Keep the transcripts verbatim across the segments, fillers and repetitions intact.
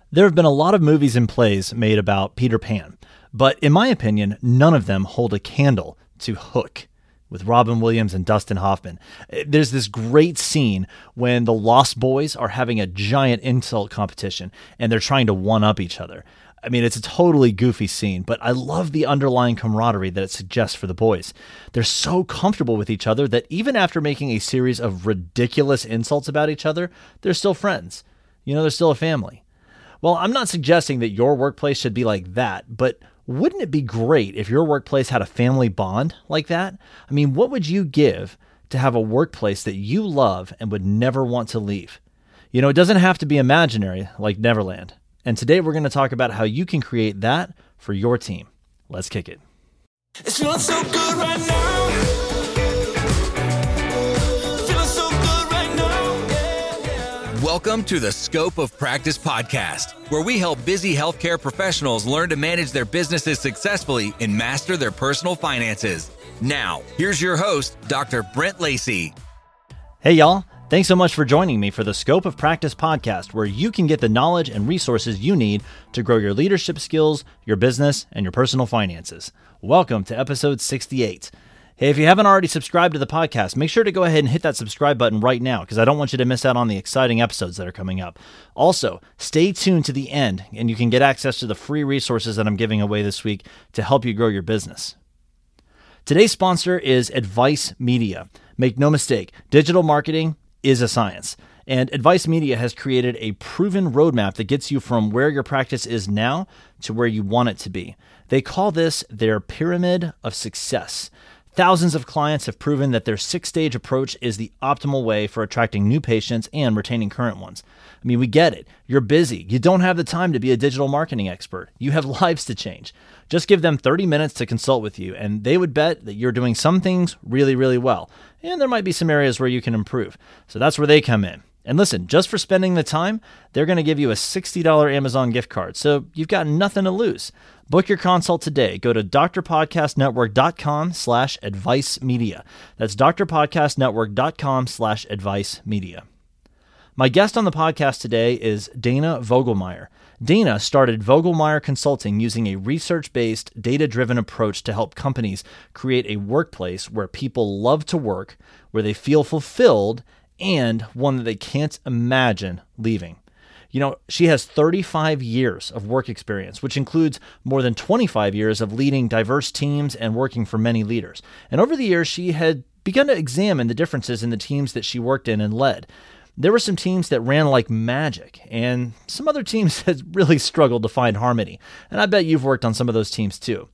There have been a lot of movies and plays made about Peter Pan, but in my opinion, none of them hold a candle to Hook with Robin Williams and Dustin Hoffman. There's this great scene when the Lost Boys are having a giant insult competition and they're trying to one-up each other. I mean, it's a totally goofy scene, but I love the underlying camaraderie that it suggests for the boys. They're so comfortable with each other that even after making a series of ridiculous insults about each other, they're still friends. You know, they're still a family. Well, I'm not suggesting that your workplace should be like that, but wouldn't it be great if your workplace had a family bond like that? I mean, what would you give to have a workplace that you love and would never want to leave? You know, it doesn't have to be imaginary like Neverland. And today we're going to talk about how you can create that for your team. Let's kick it. It's feeling so good right now. Feeling so good right now. Yeah, yeah. Welcome to the Scope of Practice podcast, where we help busy healthcare professionals learn to manage their businesses successfully and master their personal finances. Now, here's your host, Doctor Brent Lacey. Hey, y'all. Thanks so much for joining me for the Scope of Practice podcast, where you can get the knowledge and resources you need to grow your leadership skills, your business, and your personal finances. Welcome to episode sixty-eight. Hey, if you haven't already subscribed to the podcast, make sure to go ahead and hit that subscribe button right now, because I don't want you to miss out on the exciting episodes that are coming up. Also, stay tuned to the end, and you can get access to the free resources that I'm giving away this week to help you grow your business. Today's sponsor is Advice Media. Make no mistake, digital marketing is a science, and Advice Media has created a proven roadmap that gets you from where your practice is now to where you want it to be. They call this their pyramid of success. Thousands of clients have proven that their six-stage approach is the optimal way for attracting new patients and retaining current ones. I mean, we get it. You're busy. You don't have the time to be a digital marketing expert. You have lives to change. Just give them thirty minutes to consult with you, and they would bet that you're doing some things really, really well. And there might be some areas where you can improve. So that's where they come in. And listen, just for spending the time, they're going to give you a sixty dollars Amazon gift card. So you've got nothing to lose. Book your consult today. Go to drpodcastnetwork.com slash advice media. That's drpodcastnetwork.com slash advice media. My guest on the podcast today is Dana Vogelmeyer. Dana started Vogelmeyer Consulting using a research-based, data-driven approach to help companies create a workplace where people love to work, where they feel fulfilled, and one that they can't imagine leaving. You know, she has thirty-five years of work experience, which includes more than twenty-five years of leading diverse teams and working for many leaders. And over the years, she had begun to examine the differences in the teams that she worked in and led. There were some teams that ran like magic, and some other teams that really struggled to find harmony. And I bet you've worked on some of those teams too.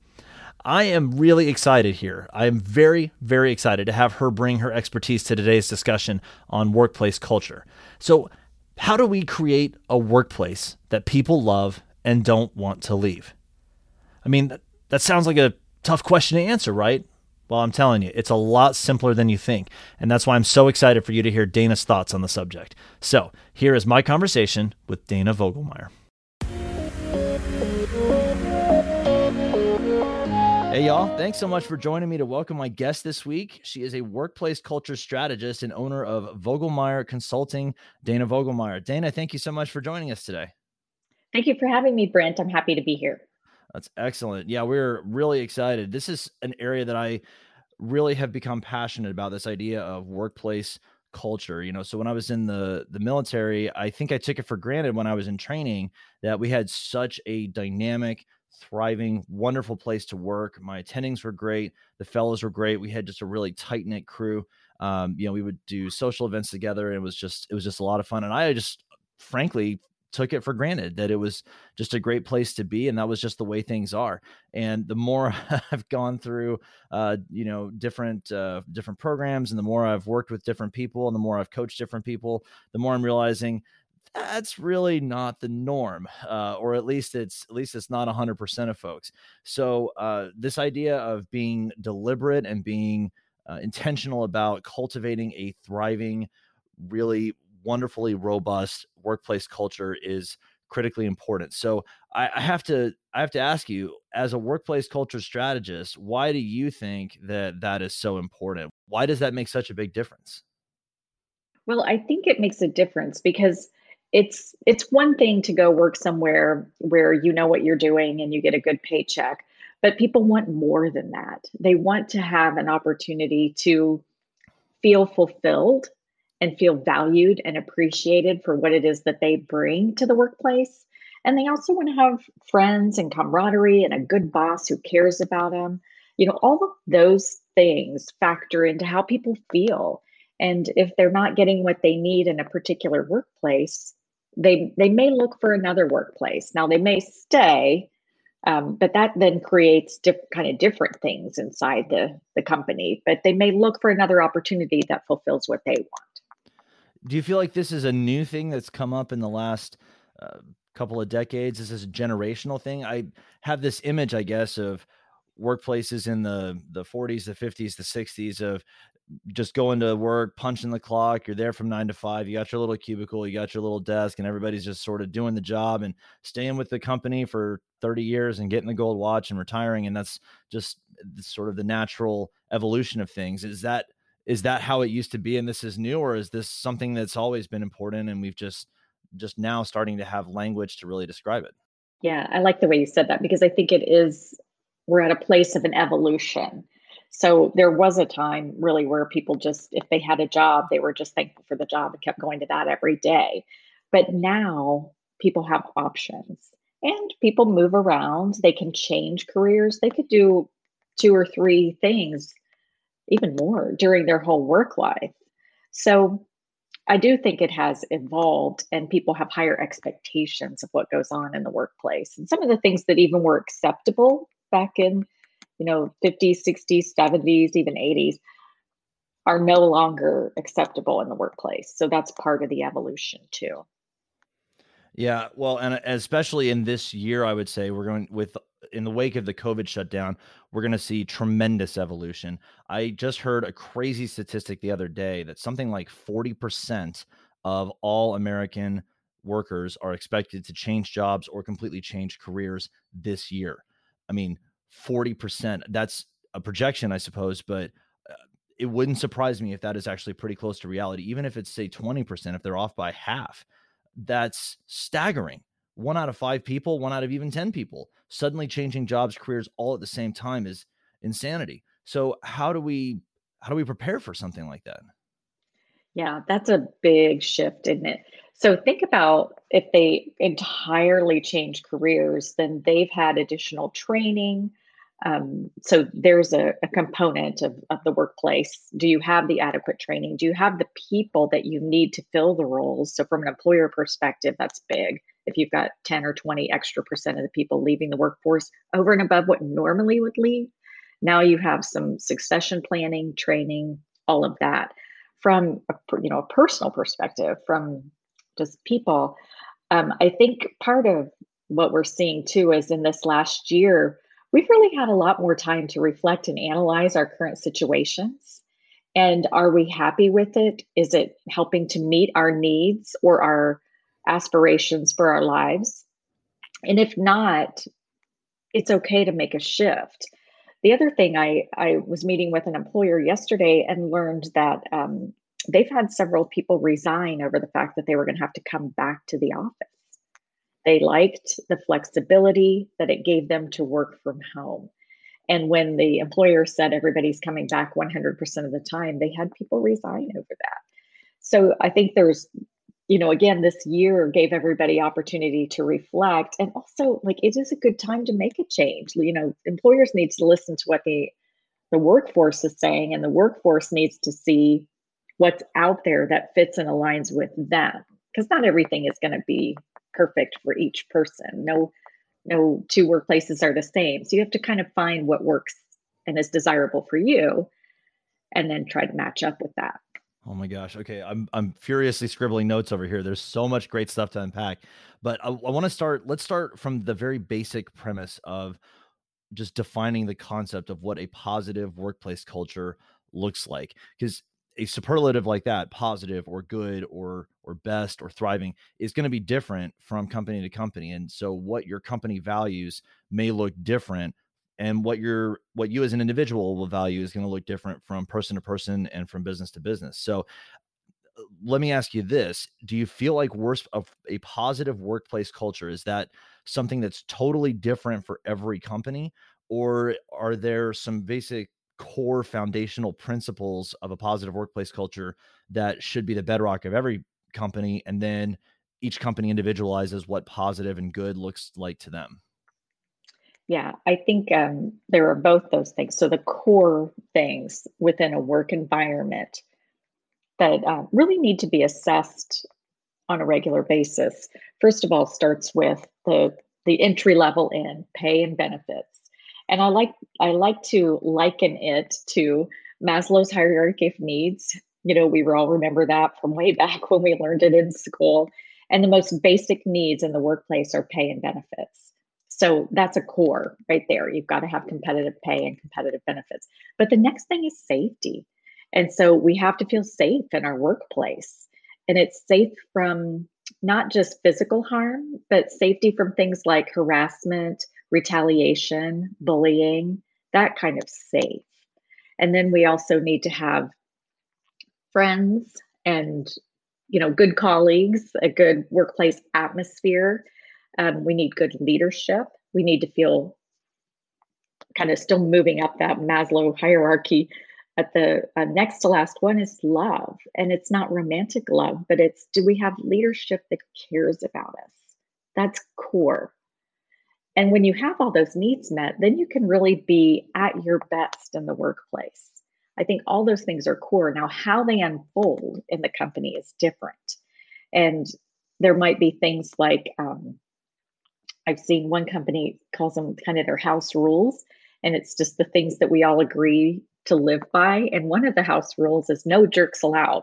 I am really excited here. I am very, very excited to have her bring her expertise to today's discussion on workplace culture. So, how do we create a workplace that people love and don't want to leave? I mean, that, that sounds like a tough question to answer, right? Well, I'm telling you, it's a lot simpler than you think. And that's why I'm so excited for you to hear Dana's thoughts on the subject. So here is my conversation with Dana Vogelmeyer. Hey, y'all. Thanks so much for joining me to welcome my guest this week. She is a workplace culture strategist and owner of Vogelmeyer Consulting, Dana Vogelmeyer. Dana, thank you so much for joining us today. Thank you for having me, Brent. I'm happy to be here. That's excellent. Yeah, we're really excited. This is an area that I really have become passionate about, this idea of workplace culture. You know, so when I was in the, the military, I think I took it for granted when I was in training that we had such a dynamic, thriving, wonderful place to work. My attendings were great. The fellows were great. We had just a really tight knit crew. Um, you know, we would do social events together, and it was just, it was just a lot of fun. And I just, frankly, took it for granted that it was just a great place to be. And that was just the way things are. And the more I've gone through, uh, you know, different, uh, different programs, and the more I've worked with different people, and the more I've coached different people, the more I'm realizing that's really not the norm, uh, or at least it's, at least it's not a hundred percent of folks. So, uh, this idea of being deliberate and being uh, intentional about cultivating a thriving, really wonderfully robust workplace culture is critically important. So I, I have to, I have to ask you, as a workplace culture strategist, why do you think that that is so important? Why does that make such a big difference? Well, I think it makes a difference because it's it's one thing to go work somewhere where you know what you're doing and you get a good paycheck, but people want more than that. They want to have an opportunity to feel fulfilled and feel valued and appreciated for what it is that they bring to the workplace. And they also want to have friends and camaraderie and a good boss who cares about them. You know, all of those things factor into how people feel. And if they're not getting what they need in a particular workplace, they they may look for another workplace. Now they may stay, um, but that then creates diff- kind of different things inside the the company. But they may look for another opportunity that fulfills what they want. Do you feel like this is a new thing that's come up in the last uh, couple of decades? Is this a generational thing? I have this image, I guess, of workplaces in the the forties, the fifties, the sixties of just going to work, punching the clock. You're there from nine to five. You got your little cubicle, you got your little desk, and everybody's just sort of doing the job and staying with the company for thirty years and getting the gold watch and retiring. And that's just sort of the natural evolution of things. Is that is that how it used to be and this is new, or is this something that's always been important and we've just just now starting to have language to really describe it? Yeah, I like the way you said that because I think it is, we're at a place of an evolution. So there was a time really where people just, if they had a job, they were just thankful for the job and kept going to that every day. But now people have options and people move around. They can change careers. They could do two or three things, even more during their whole work life. So I do think it has evolved and people have higher expectations of what goes on in the workplace. And some of the things that even were acceptable back in, you know, fifties, sixties, seventies, even eighties are no longer acceptable in the workplace. So that's part of the evolution too. Yeah, well, and especially in this year, I would say we're going with in the wake of the COVID shutdown, we're going to see tremendous evolution. I just heard a crazy statistic the other day that something like forty percent of all American workers are expected to change jobs or completely change careers this year. I mean, forty percent, that's a projection, I suppose, but uh, it wouldn't surprise me if that is actually pretty close to reality, even if it's say twenty percent, if they're off by half. That's staggering. One out of five people, one out of even ten people suddenly changing jobs, careers all at the same time is insanity. So how do we, how do we prepare for something like that? Yeah, that's a big shift, isn't it? So think about if they entirely change careers, then they've had additional training. Um, so there's a, a component of, of the workplace. Do you have the adequate training? Do you have the people that you need to fill the roles? So from an employer perspective, that's big. If you've got ten or twenty extra percent of the people leaving the workforce over and above what normally would leave, now you have some succession planning, training, all of that. From a, you know, a personal perspective, from just people, um, I think part of what we're seeing too is in this last year, we've really had a lot more time to reflect and analyze our current situations. And are we happy with it? Is it helping to meet our needs or our aspirations for our lives? And if not, it's okay to make a shift. The other thing, I, I was meeting with an employer yesterday and learned that um, they've had several people resign over the fact that they were going to have to come back to the office. They liked the flexibility that it gave them to work from home. And when the employer said everybody's coming back one hundred percent of the time, they had people resign over that. So I think there's, you know, again, this year gave everybody opportunity to reflect. And also, like, it is a good time to make a change. You know, employers need to listen to what the, the workforce is saying, and the workforce needs to see what's out there that fits and aligns with them. Because not everything is going to be perfect for each person. No, no two workplaces are the same. So you have to kind of find what works and is desirable for you, and then try to match up with that. Oh my gosh. Okay. I'm, I'm furiously scribbling notes over here. There's so much great stuff to unpack, but I, I want to start, let's start from the very basic premise of just defining the concept of what a positive workplace culture looks like. Because a superlative like that, positive or good or, or best or thriving, is going to be different from company to company. And so what your company values may look different, and what your what you as an individual will value is going to look different from person to person and from business to business. So let me ask you this. Do you feel like worse of a positive workplace culture, is that something that's totally different for every company? Or are there some basic core foundational principles of a positive workplace culture that should be the bedrock of every company? And then each company individualizes what positive and good looks like to them. Yeah, I think um, there are both those things. So the core things within a work environment that uh, really need to be assessed on a regular basis. First of all, starts with the the entry level in pay and benefits. And I like I like to liken it to Maslow's hierarchy of needs. You know, we all remember that from way back when we learned it in school. And the most basic needs in the workplace are pay and benefits. So that's a core right there. You've got to have competitive pay and competitive benefits. But the next thing is safety. And so we have to feel safe in our workplace. And it's safe from not just physical harm, but safety from things like harassment, retaliation, bullying, that kind of safe. And then we also need to have friends and, you know, good colleagues, a good workplace atmosphere. Um, we need good leadership. We need to feel kind of still moving up that Maslow hierarchy. At the uh, next to last one is love. And it's not romantic love, but it's, do we have leadership that cares about us? That's core. And when you have all those needs met, then you can really be at your best in the workplace. I think all those things are core. Now, how they unfold in the company is different. And there might be things like, um, I've seen one company calls them kind of their house rules. And it's just the things that we all agree to live by. And one of the house rules is no jerks allowed.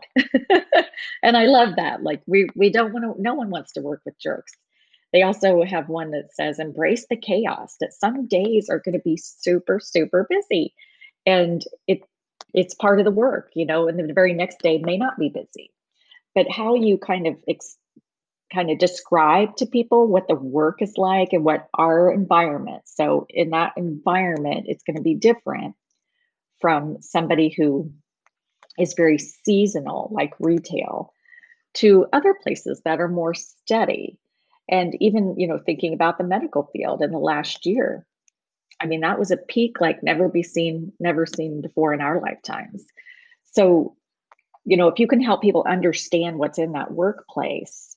And I love that. Like we we don't want to, no one wants to work with jerks. They also have one that says embrace the chaos, that some days are going to be super, super busy. And it it's part of the work, you know, and the very next day may not be busy. But how you kind of ex- kind of describe to people what the work is like and what our environment. So in that environment, it's going to be different from somebody who is very seasonal, like retail, to other places that are more steady. And even, you know, thinking about the medical field in the last year, I mean, that was a peak like never be seen, never seen before in our lifetimes. So, you know, if you can help people understand what's in that workplace,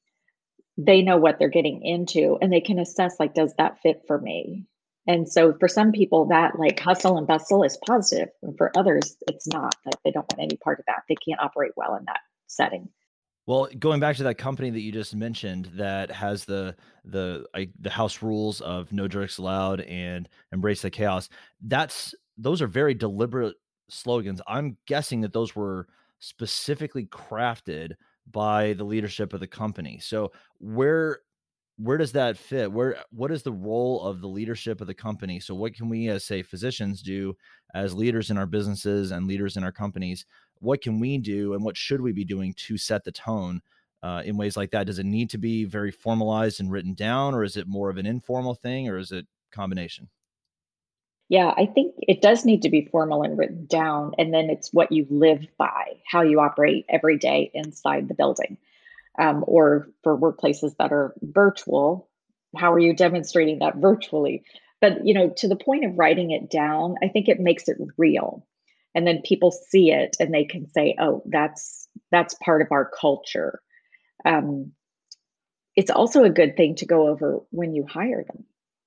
they know what they're getting into and they can assess, like, does that fit for me? And so for some people that like hustle and bustle is positive. And for others, it's not, that they don't want any part of that. They can't operate well in that setting. Well, going back to that company that you just mentioned that has the the I, the house rules of no jerks allowed and embrace the chaos, that's those are very deliberate slogans. I'm guessing that those were specifically crafted by the leadership of the company. So where where does that fit? Where what is the role of the leadership of the company? So what can we as, say, physicians do as leaders in our businesses and leaders in our companies? What can we do and what should we be doing to set the tone uh, in ways like that? Does it need to be very formalized and written down, or is it more of an informal thing, or is it a combination? Yeah, I think it does need to be formal and written down. And then it's what you live by, how you operate every day inside the building. Um, or for workplaces that are virtual, how are you demonstrating that virtually? But, you know, to the point of writing it down, I think it makes it real. And then people see it and they can say, oh, that's that's part of our culture. Um, it's also a good thing to go over when you hire them,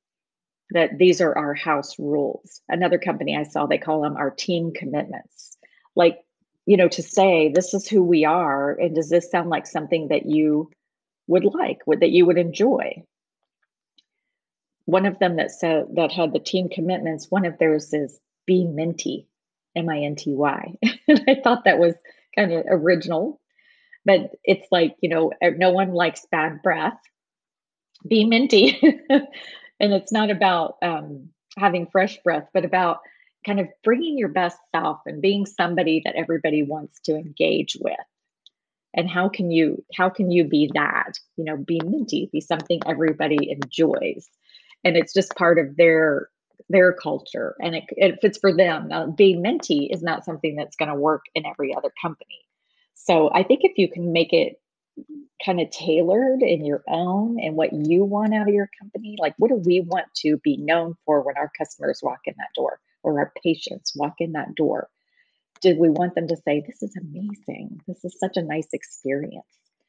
that these are our house rules. Another company I saw, they call them our team commitments. Like, you know, to say this is who we are, and does this sound like something that you would like, would that you would enjoy? One of them that said that had the team commitments, one of theirs is be minty, M I N T Y. And I thought that was kind of original, but it's like, you know, no one likes bad breath. Be minty. And it's not about um, having fresh breath, but about kind of bringing your best self and being somebody that everybody wants to engage with. And how can you how can you be that? You know, be minty, be something everybody enjoys, and it's just part of their their culture, and it, it fits for them. Now, being minty is not something that's going to work in every other company. So I think if you can make it kind of tailored in your own and what you want out of your company, like what do we want to be known for when our customers walk in that door or our patients walk in that door? Do we want them to say, this is amazing? This is such a nice experience.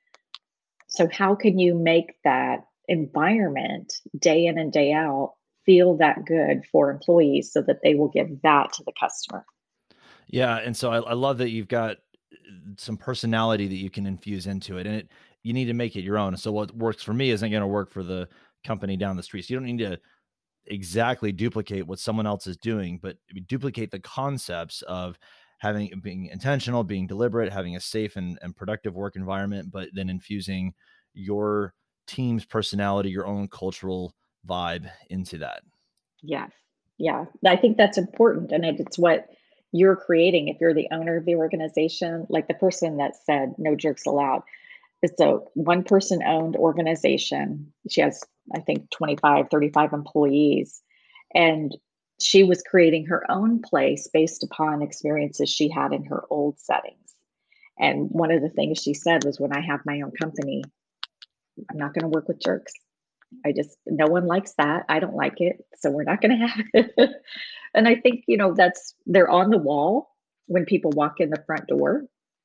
So how can you make that environment day in and day out feel that good for employees so that they will give that to the customer? Yeah. And so I, I love that you've got some personality that you can infuse into it, and it, you need to make it your own. So what works for me isn't going to work for the company down the street. So you don't need to exactly duplicate what someone else is doing, but duplicate the concepts of having, being intentional, being deliberate, having a safe and, and productive work environment, but then infusing your team's personality, your own cultural vibe into that. Yes. Yeah. I think that's important. And it's what you're creating. If you're the owner of the organization, like the person that said no jerks allowed, it's a one person owned organization. She has, I think, twenty-five, thirty-five employees. And she was creating her own place based upon experiences she had in her old settings. And one of the things she said was, when I have my own company, I'm not going to work with jerks. I just, no one likes that. I don't like it. So we're not going to have it. And I think, you know, that's, they're on the wall when people walk in the front door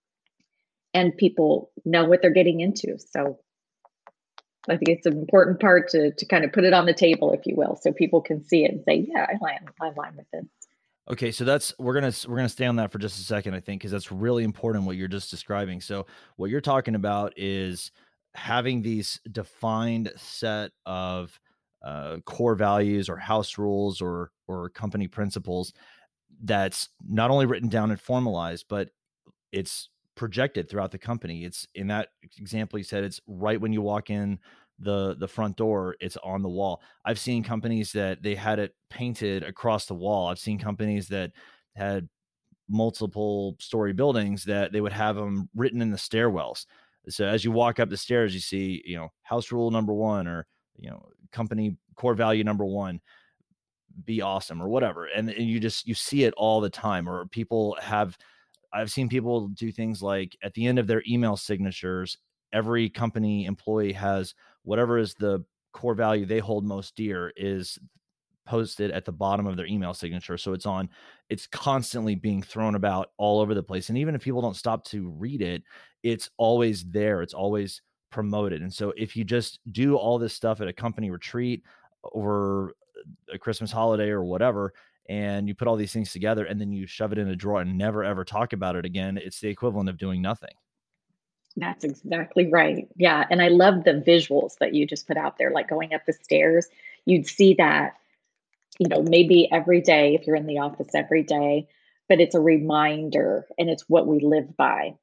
and people know what they're getting into. So I think it's an important part to, to kind of put it on the table, if you will, so people can see it and say, yeah, I line, I line with this. Okay, so that's, we're gonna we're gonna stay on that for just a second, I think, because that's really important what you're just describing. So what you're talking about is having these defined set of uh, core values or house rules or or company principles that's not only written down and formalized, but it's projected throughout the company. It's, in that example you said, it's right when you walk in the the front door, it's on the wall. I've seen companies that they had it painted across the wall. I've seen companies that had multiple story buildings that they would have them written in the stairwells. So as you walk up the stairs, you see, you know, house rule number one, or, you know, company core value number one, be awesome, or whatever. And, and you just, you see it all the time. Or people have, I've seen people do things like at the end of their email signatures, every company employee has whatever is the core value they hold most dear is posted at the bottom of their email signature. So it's on, it's constantly being thrown about all over the place. And even if people don't stop to read it, it's always there. It's always promoted. And so if you just do all this stuff at a company retreat or a Christmas holiday or whatever, and you put all these things together and then you shove it in a drawer and never ever talk about it again, it's the equivalent of doing nothing. That's exactly right. Yeah. And I love the visuals that you just put out there, like going up the stairs. You'd see that, you know, maybe every day if you're in the office every day, but it's a reminder and it's what we live by.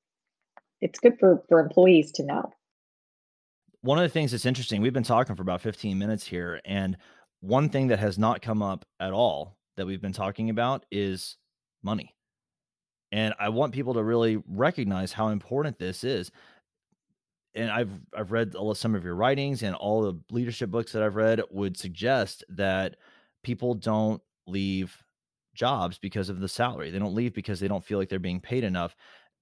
It's good for, for employees to know. One of the things that's interesting, we've been talking for about fifteen minutes here, and one thing that has not come up at all that we've been talking about is money. And I want people to really recognize how important this is. And I've I've read all of some of your writings, and all the leadership books that I've read would suggest that people don't leave jobs because of the salary. They don't leave because they don't feel like they're being paid enough.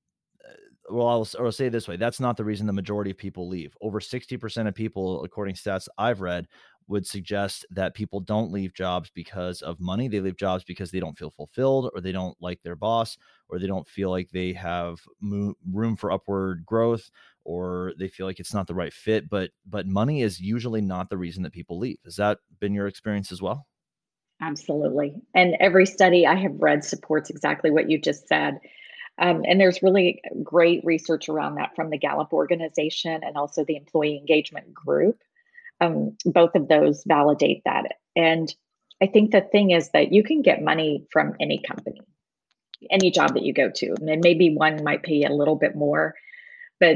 Well, I'll, or I'll say it this way. That's not the reason the majority of people leave. Over sixty percent of people, according to stats I've read, would suggest that people don't leave jobs because of money. They leave jobs because they don't feel fulfilled, or they don't like their boss, or they don't feel like they have mo- room for upward growth, or they feel like it's not the right fit. But, but money is usually not the reason that people leave. Has that been your experience as well? Absolutely. And every study I have read supports exactly what you just said. Um, and there's really great research around that from the Gallup organization and also the Employee Engagement Group. Um, both of those validate that. And I think the thing is that you can get money from any company, any job that you go to. And then maybe one might pay you a little bit more, but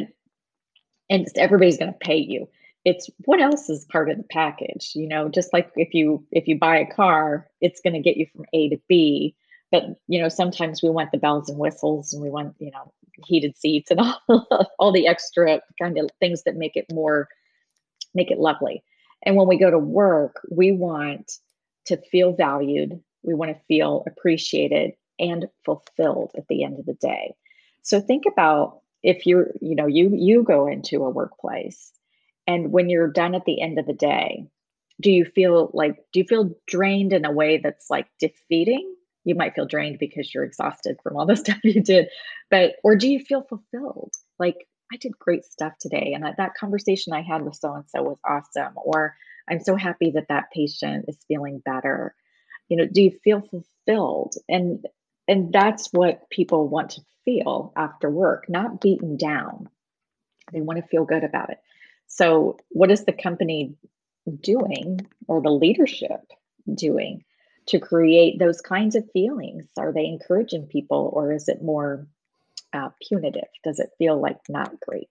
and everybody's going to pay you. It's what else is part of the package, you know, just like if you if you buy a car, it's going to get you from A to B. But, you know, sometimes we want the bells and whistles, and we want, you know, heated seats and all, all the extra kind of things that make it more, make it lovely. And when we go to work, we want to feel valued. We want to feel appreciated and fulfilled at the end of the day. So think about if you're, you know, you you go into a workplace, and when you're done at the end of the day, do you feel like do you feel drained in a way that's like defeating? You might feel drained because you're exhausted from all the stuff you did, but or do you feel fulfilled? Like, I did great stuff today, and that, that conversation I had with so and so was awesome, or I'm so happy that that patient is feeling better. You know, do you feel fulfilled? And and that's what people want to feel after work, not beaten down. They want to feel good about it. So, what is the company doing, or the leadership doing, to create those kinds of feelings? Are they encouraging people, or is it more uh, punitive? Does it feel like not great?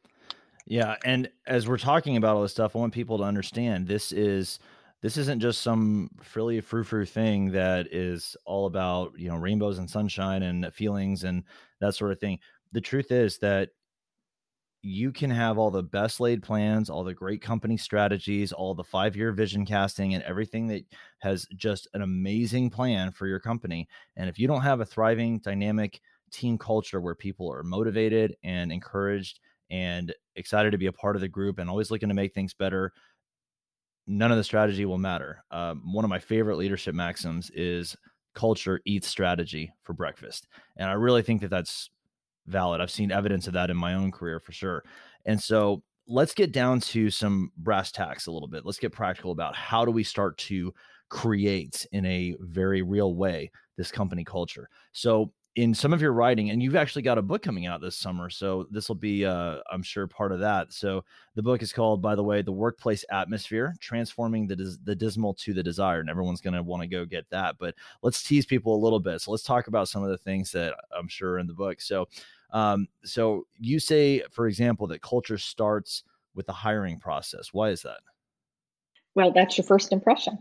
Yeah, and as we're talking about all this stuff, I want people to understand this is this isn't just some frilly frou-frou thing that is all about, you know, rainbows and sunshine and feelings and that sort of thing. The truth is that you can have all the best laid plans, all the great company strategies, all the five-year vision casting and everything that has just an amazing plan for your company. And if you don't have a thriving, dynamic team culture where people are motivated and encouraged and excited to be a part of the group and always looking to make things better, none of the strategy will matter. Um, one of my favorite leadership maxims is culture eats strategy for breakfast. And I really think that that's valid. I've seen evidence of that in my own career for sure. And so let's get down to some brass tacks a little bit. Let's get practical about how do we start to create in a very real way this company culture. So in some of your writing, and you've actually got a book coming out this summer, so this will be, uh, I'm sure, part of that. So the book is called, by the way, The Workplace Atmosphere, Transforming the, Dis- the Dismal to the Desired. And everyone's going to want to go get that. But let's tease people a little bit. So let's talk about some of the things that I'm sure are in the book. So Um, so you say, for example, that culture starts with the hiring process. Why is that? Well, that's your first impression.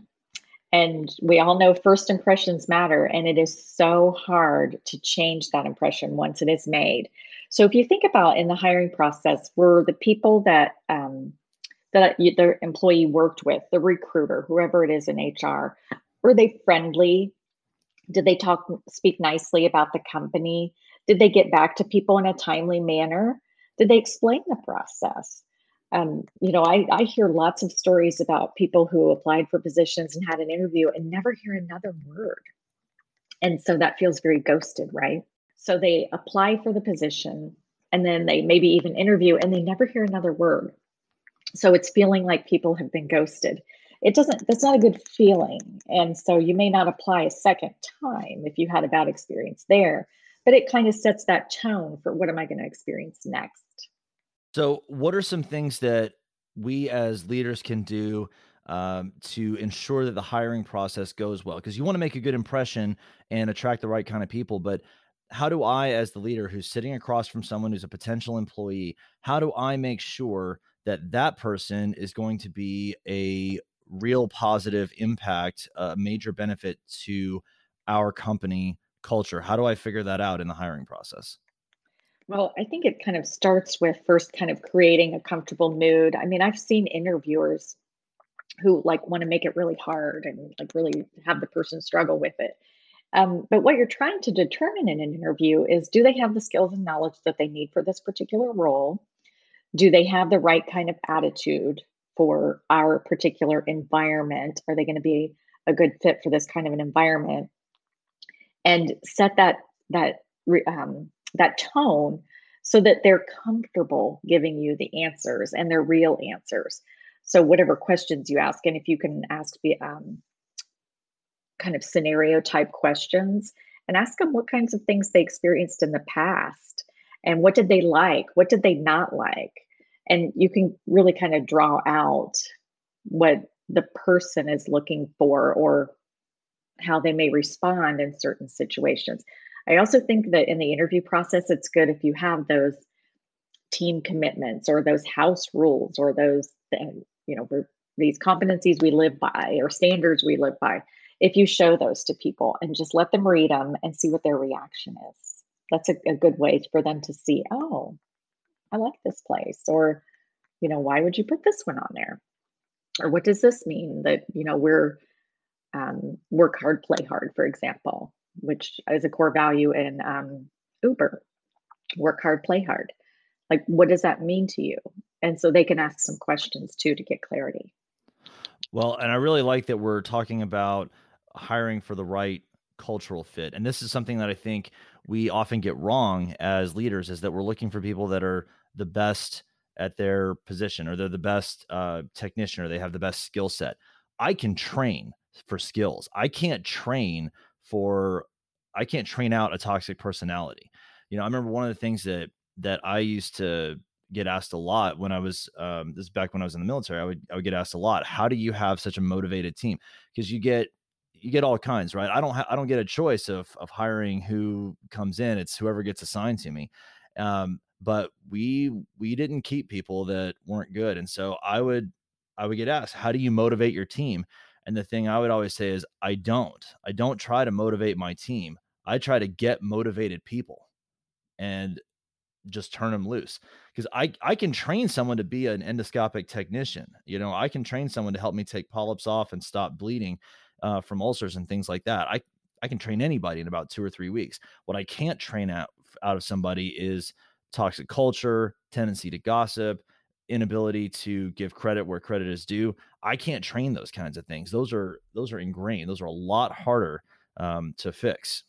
And we all know first impressions matter, and it is so hard to change that impression once it is made. So if you think about in the hiring process, were the people that um, that you, the employee worked with, the recruiter, whoever it is in H R, were they friendly? Did they talk, speak nicely about the company? Did they get back to people in a timely manner? Did they explain the process? Um, you know, I, I hear lots of stories about people who applied for positions and had an interview and never hear another word. And so that feels very ghosted, right? So they apply for the position, and then they maybe even interview and they never hear another word. So it's feeling like people have been ghosted. It doesn't, that's not a good feeling. And so you may not apply a second time if you had a bad experience there, but it kind of sets that tone for what am I going to experience next. So what are some things that we as leaders can do um, to ensure that the hiring process goes well? Because you want to make a good impression and attract the right kind of people, but how do I, as the leader who's sitting across from someone who's a potential employee, how do I make sure that that person is going to be a real positive impact, a major benefit to our company culture? How do I figure that out in the hiring process? Well, I think it kind of starts with first kind of creating a comfortable mood. I mean, I've seen interviewers who like want to make it really hard and like really have the person struggle with it. Um, but what you're trying to determine in an interview is, do they have the skills and knowledge that they need for this particular role? Do they have the right kind of attitude for our particular environment? Are they going to be a good fit for this kind of an environment? And set that that um, that tone so that they're comfortable giving you the answers, and they're real answers. So whatever questions you ask, and if you can ask the um, kind of scenario type questions, and ask them what kinds of things they experienced in the past, and what did they like, what did they not like, and you can really kind of draw out what the person is looking for, or how they may respond in certain situations. I also think that in the interview process, it's good if you have those team commitments, or those house rules, or those, you know, these competencies we live by, or standards we live by. If you show those to people and just let them read them and see what their reaction is, that's a, a good way for them to see, oh, I like this place, or, you know, why would you put this one on there? Or what does this mean that, you know, we're um, work hard, play hard, for example, which is a core value in um, Uber. work hard, play hard. Like, what does that mean to you? And so they can ask some questions too to get clarity. Well, and I really like that we're talking about hiring for the right cultural fit. And this is something that I think we often get wrong as leaders, is that we're looking for people that are the best at their position, or they're the best uh, technician, or they have the best skill set. I can train for skills. I can't train for, I can't train out a toxic personality. You know, I remember one of the things that, that I used to get asked a lot when I was, um, this is back when I was in the military, I would, I would get asked a lot, how do you have such a motivated team? Because you get, you get all kinds, right? I don't, ha- I don't get a choice of, of hiring who comes in. It's whoever gets assigned to me. Um, but we, we didn't keep people that weren't good. And so I would, I would get asked, how do you motivate your team? And the thing I would always say is, I don't, I don't try to motivate my team. I try to get motivated people and just turn them loose. Because I, I can train someone to be an endoscopic technician. You know, I can train someone to help me take polyps off and stop bleeding uh, from ulcers and things like that. I, I can train anybody in about two or three weeks. What I can't train out, out of somebody is toxic culture, tendency to gossip, inability to give credit where credit is due. I can't train those kinds of things. Those are, those are ingrained. Those are a lot harder um, to fix.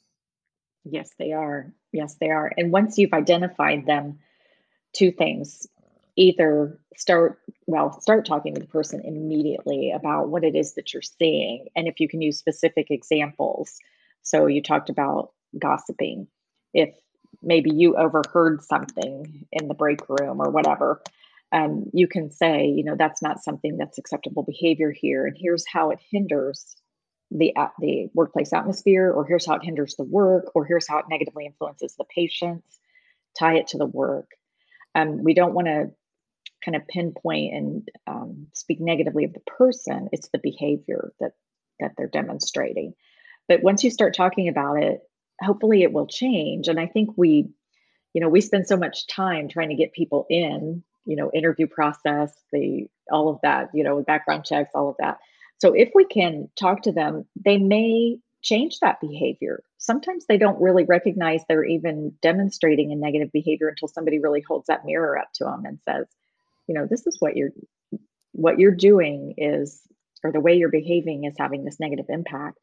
Yes, they are. Yes, they are. And once you've identified them, two things. Either start, well, start talking to the person immediately about what it is that you're seeing. And if you can use specific examples. So you talked about gossiping. If maybe you overheard something in the break room or whatever, um, you can say, you know, that's not something that's acceptable behavior here. And here's how it hinders the at the workplace atmosphere, or here's how it hinders the work, or here's how it negatively influences the patients. Tie it to the work. Um, we don't want to kind of pinpoint and um, speak negatively of the person. It's the behavior that that they're demonstrating. But once you start talking about it, hopefully it will change. And I think we, you know, we spend so much time trying to get people in, you know, interview process, the all of that, you know, background checks, all of that. So if we can talk to them, they may change that behavior. Sometimes they don't really recognize they're even demonstrating a negative behavior until somebody really holds that mirror up to them and says, you know, this is what you're what you're doing is, or the way you're behaving is having this negative impact.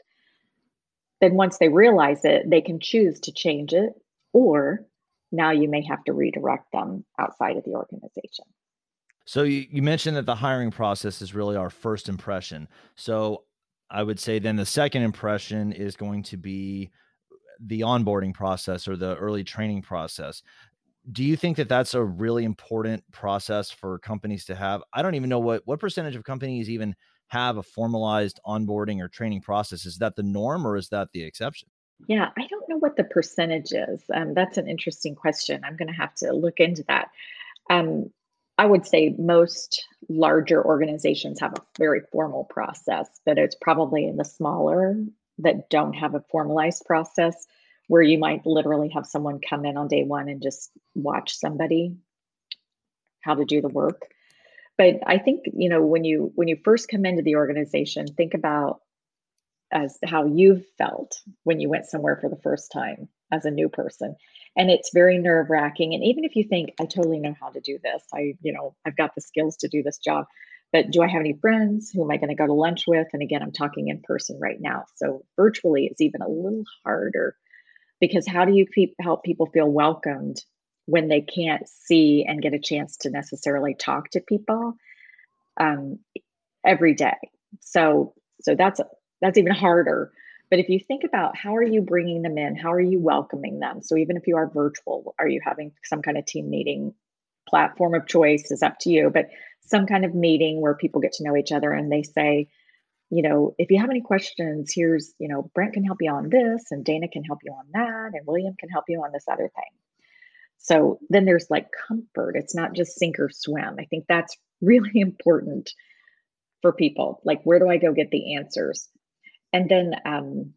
Then once they realize it, they can choose to change it, or now you may have to redirect them outside of the organization. So you, you mentioned that the hiring process is really our first impression. So I would say then the second impression is going to be the onboarding process or the early training process. Do you think that that's a really important process for companies to have? I don't even know what, what percentage of companies even have a formalized onboarding or training process. Is that the norm, or is that the exception? Yeah, I don't know what the percentage is. Um, that's an interesting question. I'm going to have to look into that. Um, I would say most larger organizations have a very formal process, but it's probably in the smaller that don't have a formalized process, where you might literally have someone come in on day one and just watch somebody how to do the work. But I think, you know, when you when you first come into the organization, think about as how you felt when you went somewhere for the first time as a new person. And it's very nerve wracking. And even if you think, I totally know how to do this, I, you know, I've got the skills to do this job, but do I have any friends? Who am I going to go to lunch with? And again, I'm talking in person right now. So virtually is even a little harder, because how do you keep, help people feel welcomed when they can't see and get a chance to necessarily talk to people um, every day? So, so that's that's even harder. But if you think about, how are you bringing them in? How are you welcoming them? So even if you are virtual, are you having some kind of team meeting? Platform of choice is up to you, but some kind of meeting where people get to know each other and they say, you know, if you have any questions, here's, you know, Brent can help you on this, and Dana can help you on that, and William can help you on this other thing. So then there's like comfort. It's not just sink or swim. I think that's really important for people. Like, where do I go get the answers? And then, um,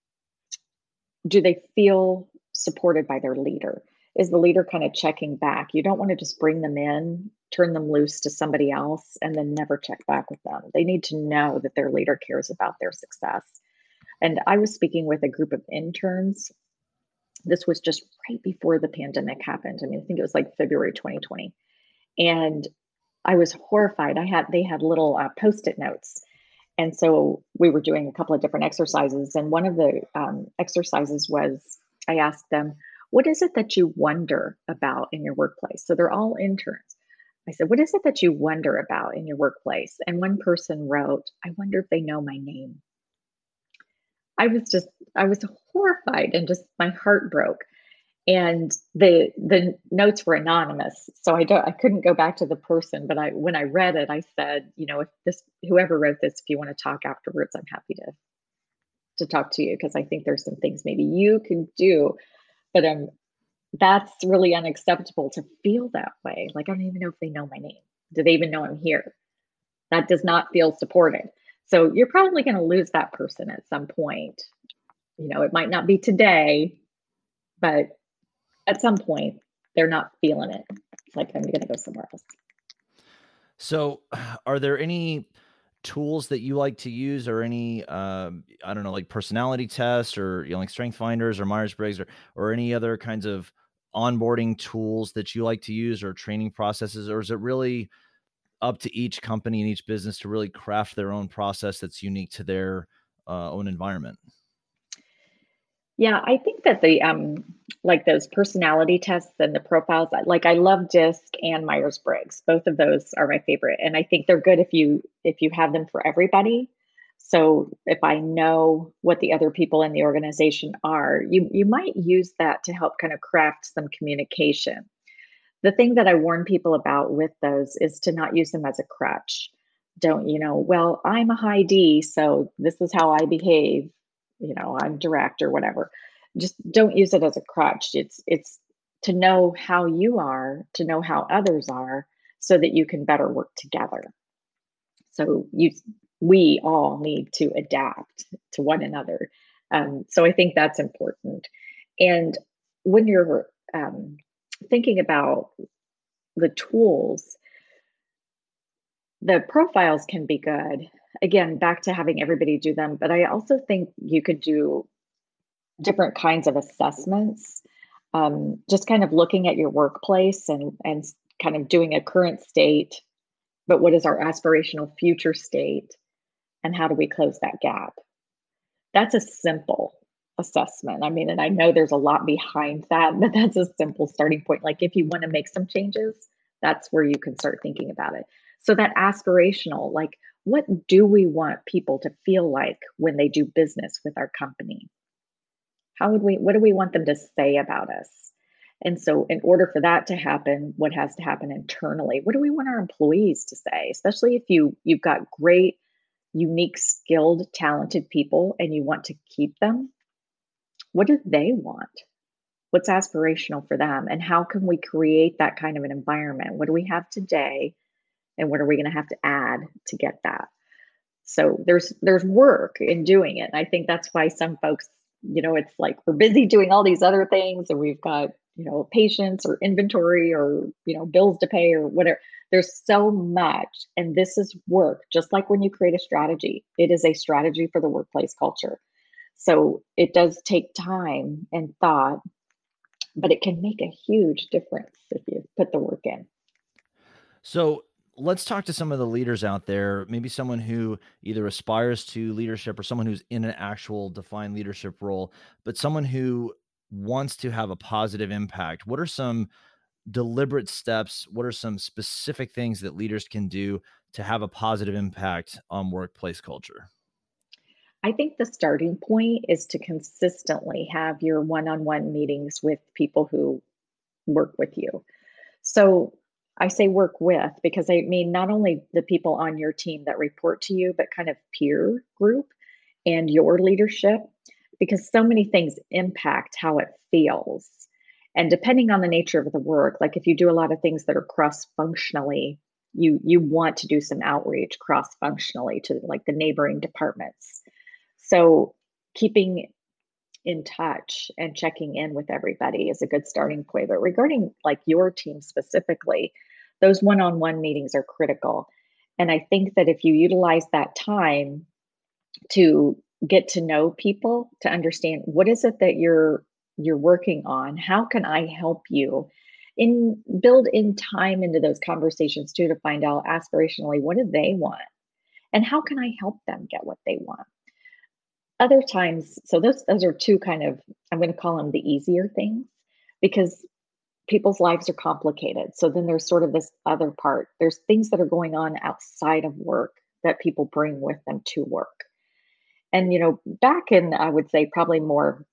do they feel supported by their leader? Is the leader kind of checking back? You don't want to just bring them in, turn them loose to somebody else, and then never check back with them. They need to know that their leader cares about their success. And I was speaking with a group of interns This was just right before the pandemic happened. I mean, I think it was like February twenty twenty. And I was horrified. I had they had little uh, post-it notes. And so we were doing a couple of different exercises. And one of the um, exercises was I asked them, what is it that you wonder about in your workplace? So they're all interns. I said, what is it that you wonder about in your workplace? And one person wrote, I wonder if they know my name. I was just, I was horrified and just my heart broke. And the the notes were anonymous, so I don't I couldn't go back to the person. But I when I read it, I said, you know, if this whoever wrote this, if you want to talk afterwards, I'm happy to to talk to you because I think there's some things maybe you can do. But um, that's really unacceptable to feel that way. Like I don't even know if they know my name. Do they even know I'm here? That does not feel supported. So you're probably going to lose that person at some point. You know, it might not be today, but at some point, they're not feeling it. It's like, I'm going to go somewhere else. So are there any tools that you like to use or any, um, I don't know, like personality tests or, you know, like strength finders or Myers-Briggs or, or any other kinds of onboarding tools that you like to use or training processes? Or is it really up to each company and each business to really craft their own process that's unique to their uh, own environment? Yeah, I think that the um like those personality tests and the profiles, like I love DISC and Myers-Briggs. Both of those are my favorite. And I think they're good if you if you have them for everybody. So if I know what the other people in the organization are, you you might use that to help kind of craft some communication. The thing that I warn people about with those is to not use them as a crutch. Don't, you know, well, I'm a high D, so this is how I behave. You know, I'm direct or whatever. Just don't use it as a crutch. It's it's to know how you are, to know how others are, so that you can better work together. So you, we all need to adapt to one another. Um, so I think that's important. And when you're um, thinking about the tools, the profiles can be good. Again, back to having everybody do them, but I also think you could do different kinds of assessments. Um, just kind of looking at your workplace and and kind of doing a current state, but what is our aspirational future state, and how do we close that gap? That's a simple assessment. I mean, and I know there's a lot behind that, but that's a simple starting point. Like if you want to make some changes, that's where you can start thinking about it. So that aspirational, like what do we want people to feel like when they do business with our company? How would we, what do we want them to say about us? And so in order for that to happen, what has to happen internally? What do we want our employees to say? Especially if you you've got great, unique, skilled, talented people and you want to keep them. What do they want? What's aspirational for them? And how can we create that kind of an environment? What do we have today? And what are we going to have to add to get that? So there's there's work in doing it. I think that's why some folks, you know, it's like we're busy doing all these other things and we've got, you know, patients or inventory or, you know, bills to pay or whatever. There's so much. And this is work, just like when you create a strategy, it is a strategy for the workplace culture. So it does take time and thought, but it can make a huge difference if you put the work in. So let's talk to some of the leaders out there, maybe someone who either aspires to leadership or someone who's in an actual defined leadership role, but someone who wants to have a positive impact. What are some deliberate steps? What are some specific things that leaders can do to have a positive impact on workplace culture? I think the starting point is to consistently have your one-on-one meetings with people who work with you. So I say work with because I mean not only the people on your team that report to you, but kind of peer group and your leadership, because so many things impact how it feels. And depending on the nature of the work, like if you do a lot of things that are cross-functionally, you you want to do some outreach cross-functionally to like the neighboring departments. So keeping in touch and checking in with everybody is a good starting point. But regarding like your team specifically, those one-on-one meetings are critical. And I think that if you utilize that time to get to know people, to understand what is it that you're you're working on? How can I help you? In build in time into those conversations too to find out aspirationally what do they want and how can I help them get what they want? Other times, so those those are two kind of, I'm going to call them the easier things because people's lives are complicated. So then there's sort of this other part. There's things that are going on outside of work that people bring with them to work. And you know, back in I would say probably more,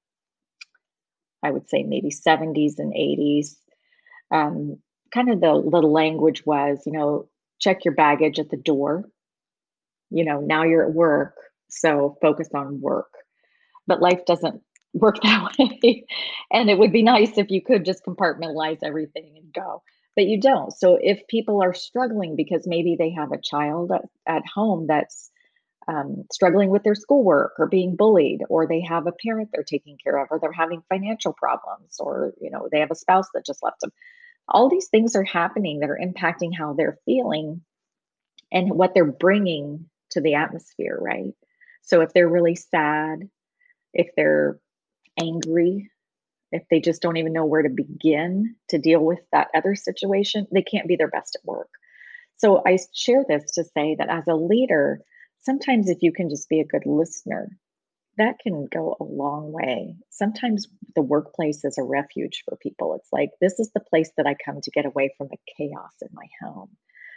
I would say maybe seventies and eighties, um, kind of the the language was, you know, check your baggage at the door. You know, now you're at work, so focus on work. But life doesn't work that way. And it would be nice if you could just compartmentalize everything and go, but you don't. So if people are struggling because maybe they have a child at, at home that's um, struggling with their schoolwork or being bullied, or they have a parent they're taking care of, or they're having financial problems, or you know they have a spouse that just left them. All these things are happening that are impacting how they're feeling and what they're bringing to the atmosphere, right? So if they're really sad, if they're angry, if they just don't even know where to begin to deal with that other situation, they can't be their best at work. So I share this to say that as a leader, sometimes if you can just be a good listener, that can go a long way. Sometimes the workplace is a refuge for people. It's like, this is the place that I come to get away from the chaos in my home.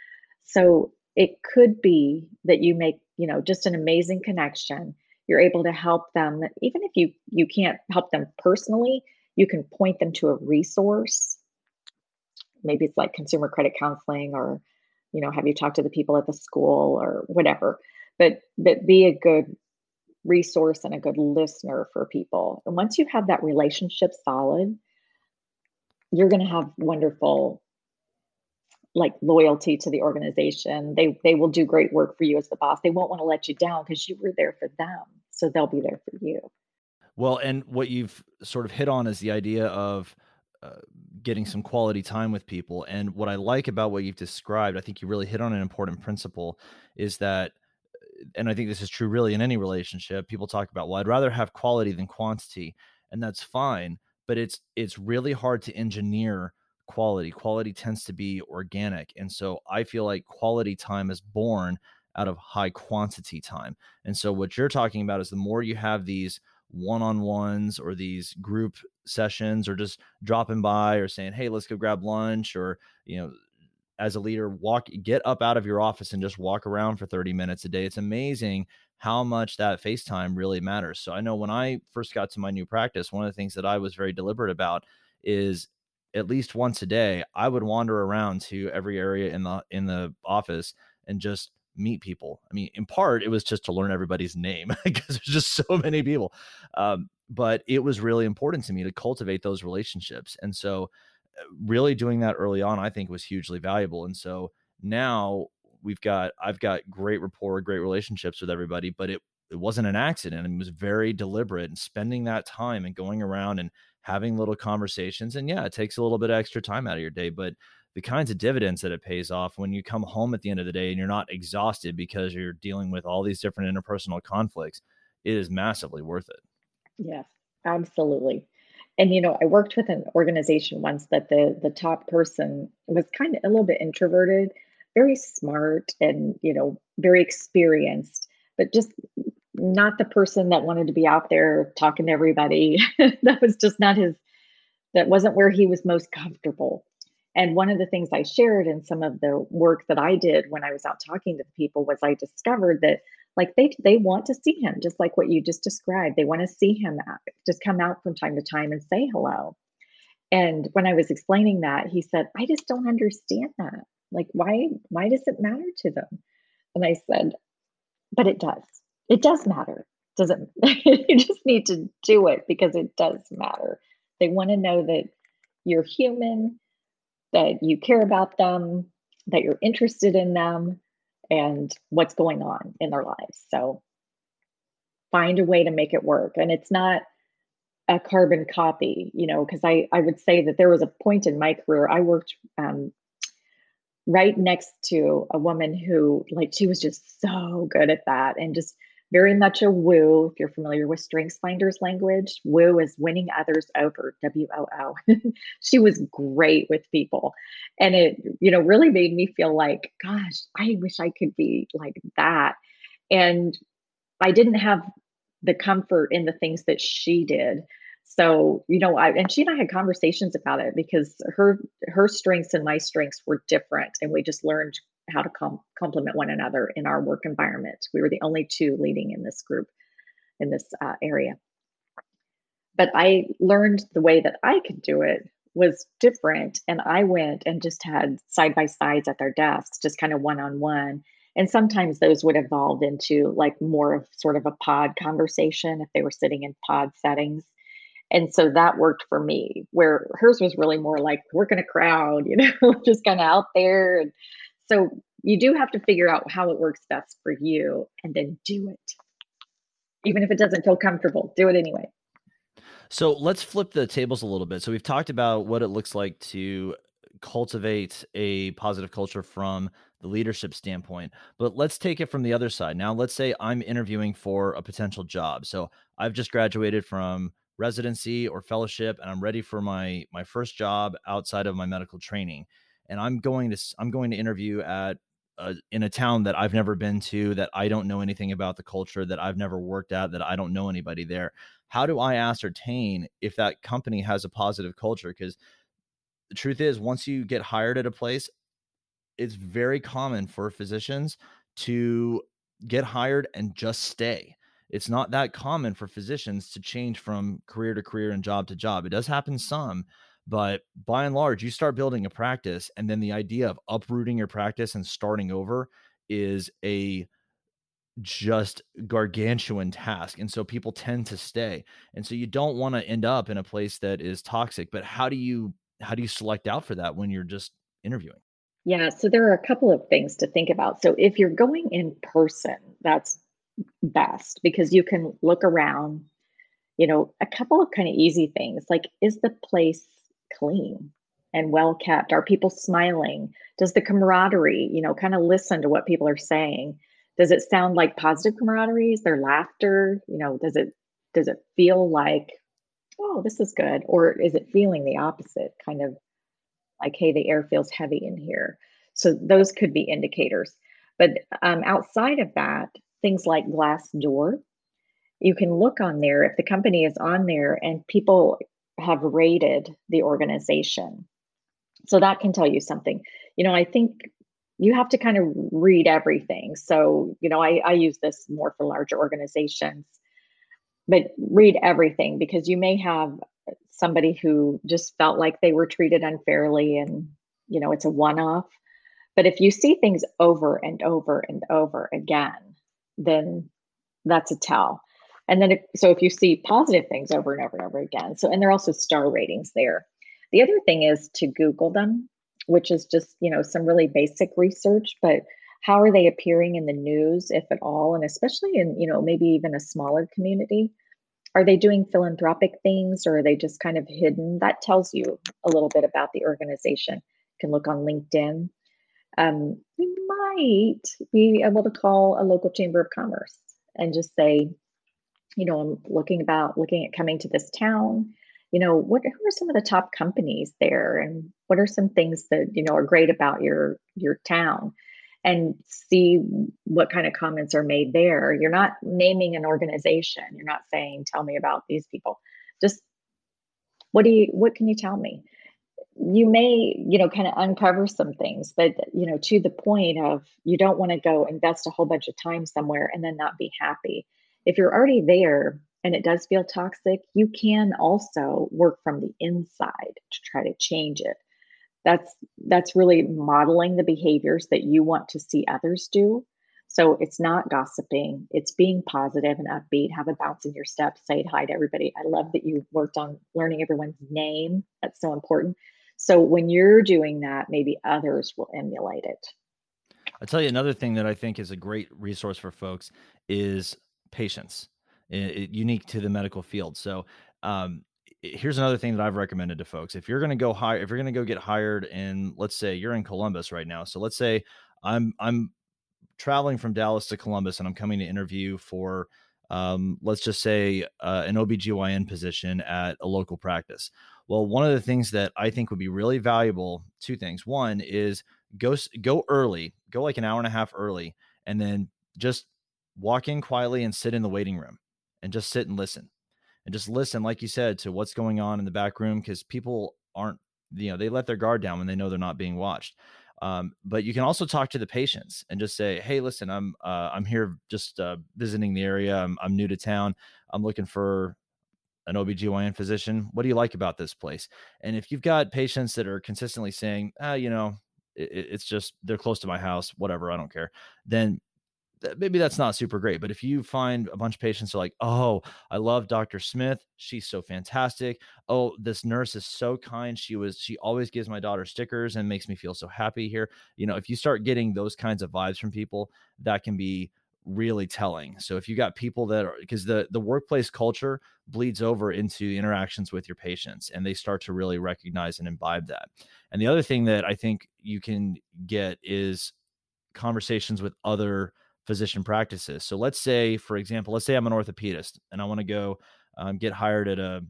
So it could be that you make, you know, just an amazing connection. You're able to help them, even if you you can't help them personally, you can point them to a resource. Maybe it's like consumer credit counseling, or, you know, have you talked to the people at the school or whatever. But but be a good resource and a good listener for people. And once you have that relationship solid, you're going to have wonderful like loyalty to the organization. They they will do great work for you as the boss. They won't want to let you down because you were there for them. So they'll be there for you. Well, and what you've sort of hit on is the idea of uh, getting some quality time with people. And what I like about what you've described, I think you really hit on an important principle, is that, and I think this is true really in any relationship, people talk about, well, I'd rather have quality than quantity, and that's fine, but it's it's really hard to engineer quality. Quality tends to be organic. And so I feel like quality time is born out of high quantity time. And so what you're talking about is the more you have these one-on-ones or these group sessions, or just dropping by or saying, hey, let's go grab lunch, or, you know, as a leader, walk, get up out of your office and just walk around for thirty minutes a day. It's amazing how much that FaceTime really matters. So I know when I first got to my new practice, one of the things that I was very deliberate about is at least once a day, I would wander around to every area in the, in the office and just meet people. I mean, in part, it was just to learn everybody's name because there's just so many people. Um, but it was really important to me to cultivate those relationships. And so really doing that early on, I think, was hugely valuable. And so now we've got, I've got great rapport, great relationships with everybody, but it, it wasn't an accident. It was very deliberate, and spending that time and going around and having little conversations. And yeah, it takes a little bit of extra time out of your day, but the kinds of dividends that it pays off when you come home at the end of the day and you're not exhausted because you're dealing with all these different interpersonal conflicts, it is massively worth it. Yes, absolutely. And you know, I worked with an organization once that the the top person was kind of a little bit introverted, very smart and, you know, very experienced, but just not the person that wanted to be out there talking to everybody. That was just not his, that wasn't where he was most comfortable. And one of the things I shared in some of the work that I did when I was out talking to the people was I discovered that like they they want to see him, just like what you just described. They want to see him out, just come out from time to time and say hello. And when I was explaining that, he said, I just don't understand that. Like, why why does it matter to them? And I said, but it does. It does matter. Doesn't you just need to do it because it does matter. They want to know that you're human, that you care about them, that you're interested in them and what's going on in their lives. So find a way to make it work. And it's not a carbon copy, you know, because I, I would say that there was a point in my career, I worked um, right next to a woman who, like, she was just so good at that and just very much a woo. If you're familiar with StrengthsFinders language, woo is winning others over, W O O. She was great with people. And it, you know, really made me feel like, gosh, I wish I could be like that. And I didn't have the comfort in the things that she did. So, you know, I and she and I had conversations about it because her her strengths and my strengths were different, and we just learned how to com- complement one another in our work environment. We were the only two leading in this group in this uh, area. But I learned the way that I could do it was different, and I went and just had side by sides at their desks, just kind of one on one. And sometimes those would evolve into like more of sort of a pod conversation if they were sitting in pod settings. And so that worked for me, where hers was really more like working a crowd, you know, just kind of out there. And so you do have to figure out how it works best for you and then do it. Even if it doesn't feel comfortable, do it anyway. So let's flip the tables a little bit. So we've talked about what it looks like to cultivate a positive culture from the leadership standpoint, but let's take it from the other side. Now, let's say I'm interviewing for a potential job. So I've just graduated from residency or fellowship, and I'm ready for my my first job outside of my medical training. And I'm going to I'm going to interview at uh, in a town that I've never been to, that I don't know anything about the culture, that I've never worked at, that I don't know anybody there. How do I ascertain if that company has a positive culture? Because the truth is, once you get hired at a place, it's very common for physicians to get hired and just stay. It's not that common for physicians to change from career to career and job to job. It does happen some, but by and large, you start building a practice, and then the idea of uprooting your practice and starting over is a just gargantuan task. And so people tend to stay. And so you don't want to end up in a place that is toxic. But how do you how do you select out for that when you're just interviewing? Yeah, so there are a couple of things to think about. So if you're going in person, that's best because you can look around, you know, a couple of kind of easy things like, is the place clean and well kept? Are people smiling? Does the camaraderie, you know, kind of listen to what people are saying? Does it sound like positive camaraderie? Is there laughter? You know, does it does it feel like, oh, this is good? Or is it feeling the opposite, kind of like, hey, the air feels heavy in here? So those could be indicators. But um, outside of that, things like Glassdoor, you can look on there if the company is on there and people have rated the organization. So that can tell you something. You know, I think you have to kind of read everything. So, you know, I, I use this more for larger organizations, but read everything because you may have somebody who just felt like they were treated unfairly and, you know, it's a one off. But if you see things over and over and over again, then that's a tell. And then, if, so if you see positive things over and over and over again, so, and there are also star ratings there. The other thing is to Google them, which is just, you know, some really basic research, but how are they appearing in the news, if at all? And especially in, you know, maybe even a smaller community. Are they doing philanthropic things or are they just kind of hidden? That tells you a little bit about the organization. You can look on LinkedIn. Um, you might be able to call a local chamber of commerce and just say, you know, I'm looking about looking at coming to this town. You know, what who are some of the top companies there, and what are some things that you know are great about your your town, and see what kind of comments are made there. You're not naming an organization. You're not saying, "Tell me about these people." Just what do you what can you tell me? You may, you know, kind of uncover some things, but you know, to the point of you don't want to go invest a whole bunch of time somewhere and then not be happy. If you're already there and it does feel toxic, you can also work from the inside to try to change it. That's that's really modeling the behaviors that you want to see others do. So it's not gossiping, it's being positive and upbeat, have a bounce in your step, say hi to everybody. I love that you worked on learning everyone's name. That's so important. So when you're doing that, maybe others will emulate it. I'll tell you another thing that I think is a great resource for folks is patience, i- i- unique to the medical field. So um, i- here's another thing that I've recommended to folks. If you're going to go hire, if you're going to go get hired in, let's say you're in Columbus right now. So let's say I'm I'm traveling from Dallas to Columbus and I'm coming to interview for, um, let's just say uh, an O B G Y N position at a local practice. Well, one of the things that I think would be really valuable, two things. One is go, go early, go like an hour and a half early, and then just walk in quietly and sit in the waiting room and just sit and listen and just listen, like you said, to what's going on in the back room. Cause people aren't, you know, they let their guard down when they know they're not being watched. Um, but you can also talk to the patients and just say, hey, listen, I'm, uh, I'm here just, uh, visiting the area. I'm, I'm new to town. I'm looking for an O B G Y N physician. What do you like about this place? And if you've got patients that are consistently saying, ah, you know, it, it's just, they're close to my house, whatever, I don't care, then maybe that's not super great. But if you find a bunch of patients are like, oh, I love Doctor Smith. She's so fantastic. Oh, this nurse is so kind. She was, she always gives my daughter stickers and makes me feel so happy here. You know, if you start getting those kinds of vibes from people, that can be really telling. So if you got people that are, because the, the workplace culture bleeds over into interactions with your patients and they start to really recognize and imbibe that. And the other thing that I think you can get is conversations with other physician practices. So let's say, for example, let's say I'm an orthopedist and I want to go um, get hired at a,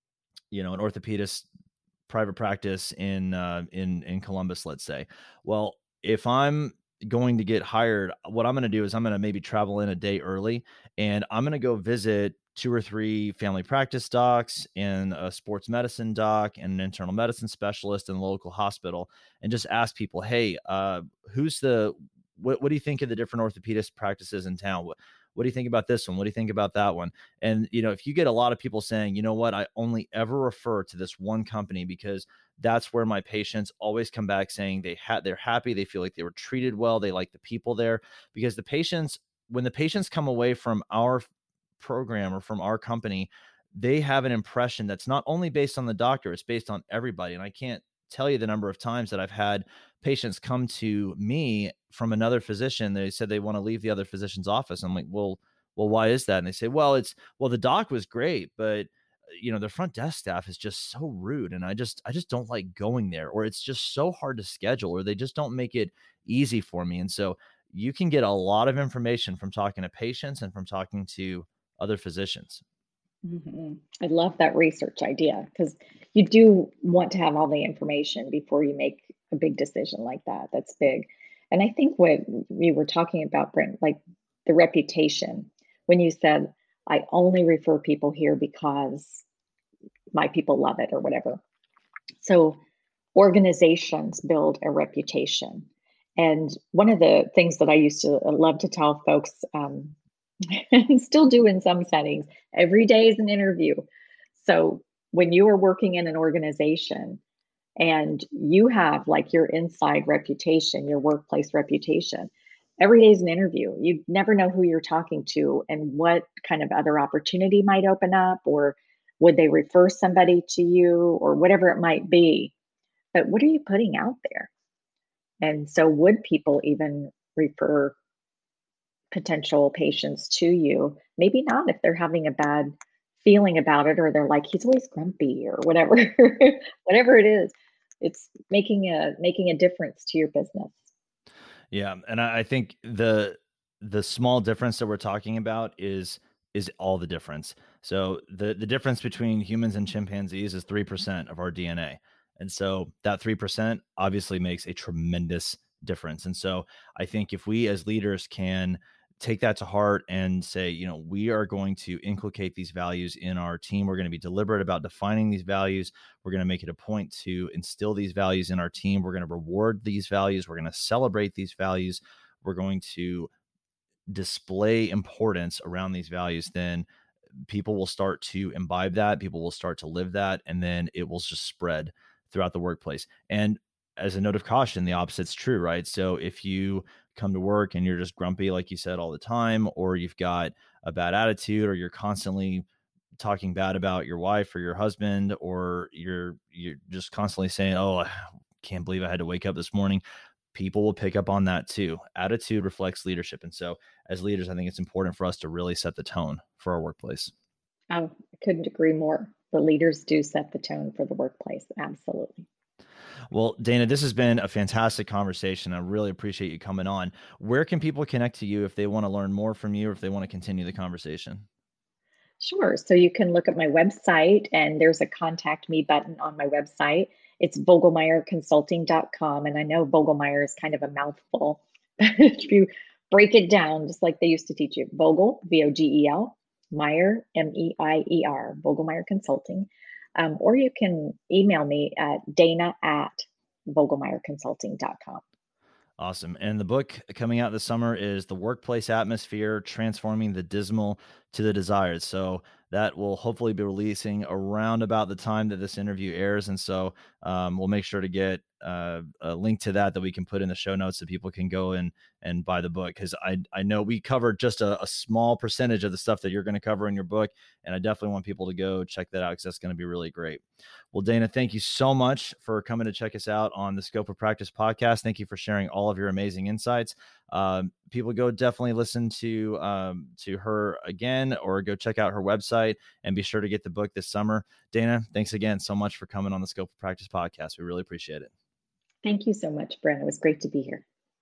you know, an orthopedist private practice in, uh, in, in Columbus, let's say. Well, if I'm going to get hired, what I'm going to do is I'm going to maybe travel in a day early and I'm going to go visit two or three family practice docs and a sports medicine doc and an internal medicine specialist in the local hospital and just ask people, hey, uh, who's the, What, what do you think of the different orthopedist practices in town? What, what do you think about this one? What do you think about that one? And, you know, if you get a lot of people saying, you know what, I only ever refer to this one company because that's where my patients always come back saying they had, they're happy. They feel like they were treated well. They like the people there, because the patients, when the patients come away from our program or from our company, they have an impression that's not only based on the doctor, it's based on everybody. And I can't tell you the number of times that I've had patients come to me from another physician. They said they want to leave the other physician's office. I'm like, well, well, why is that? And they say, well, it's, well, the doc was great, but you know, the front desk staff is just so rude. And I just, I just don't like going there, or it's just so hard to schedule, or they just don't make it easy for me. And so you can get a lot of information from talking to patients and from talking to other physicians. Mm-hmm. I love that research idea, because you do want to have all the information before you make a big decision like that. That's big. And I think what we were talking about, Brent, like the reputation, when you said, I only refer people here because my people love it or whatever. So organizations build a reputation. And one of the things that I used to love to tell folks, um, and still do in some settings, every day is an interview. So when you are working in an organization and you have like your inside reputation, your workplace reputation, every day is an interview. You never know who you're talking to and what kind of other opportunity might open up, or would they refer somebody to you, or whatever it might be. But what are you putting out there? And so would people even refer potential patients to you? Maybe not if they're having a bad feeling about it, or they're like, he's always grumpy or whatever, whatever it is. It's making a making a difference to your business. Yeah. And I, I think the the small difference that we're talking about is is all the difference. So the the difference between humans and chimpanzees is three percent of our D N A. And so that three percent obviously makes a tremendous difference. And so I think if we as leaders can take that to heart and say, you know, we are going to inculcate these values in our team. We're going to be deliberate about defining these values. We're going to make it a point to instill these values in our team. We're going to reward these values. We're going to celebrate these values. We're going to display importance around these values. Then people will start to imbibe that. People will start to live that. And then it will just spread throughout the workplace. And as a note of caution, the opposite's true, right? So if you come to work and you're just grumpy, like you said, all the time, or you've got a bad attitude, or you're constantly talking bad about your wife or your husband, or you're you're just constantly saying, oh, I can't believe I had to wake up this morning, people will pick up on that too. Attitude reflects leadership. And so as leaders, I think it's important for us to really set the tone for our workplace. Oh, I couldn't agree more. The leaders do set the tone for the workplace. Absolutely. Well, Dana, this has been a fantastic conversation. I really appreciate you coming on. Where can people connect to you if they want to learn more from you or if they want to continue the conversation? Sure. So you can look at my website, and there's a contact me button on my website. It's vogelmeyer consulting dot com. And I know Vogelmeyer is kind of a mouthful. If you break it down, just like they used to teach you, Vogel, V O G E L, Meyer, M E I E R, Vogelmeyer Consulting. Um, or you can email me at dana at vogelmeyer consulting dot com. Awesome. And the book coming out this summer is The Workplace Atmosphere, Transforming the Dismal to the Desired. So that will hopefully be releasing around about the time that this interview airs. And so um, we'll make sure to get uh, a link to that that we can put in the show notes so people can go and and buy the book. Because I I know we covered just a, a small percentage of the stuff that you're going to cover in your book. And I definitely want people to go check that out because that's going to be really great. Well, Dana, thank you so much for coming to check us out on the Scope of Practice podcast. Thank you for sharing all of your amazing insights. Um, people go definitely listen to um, to her again, or go check out her website, and be sure to get the book this summer. Dana, thanks again so much for coming on the Scope of Practice podcast. We really appreciate it. Thank you so much, Brent. It was great to be here.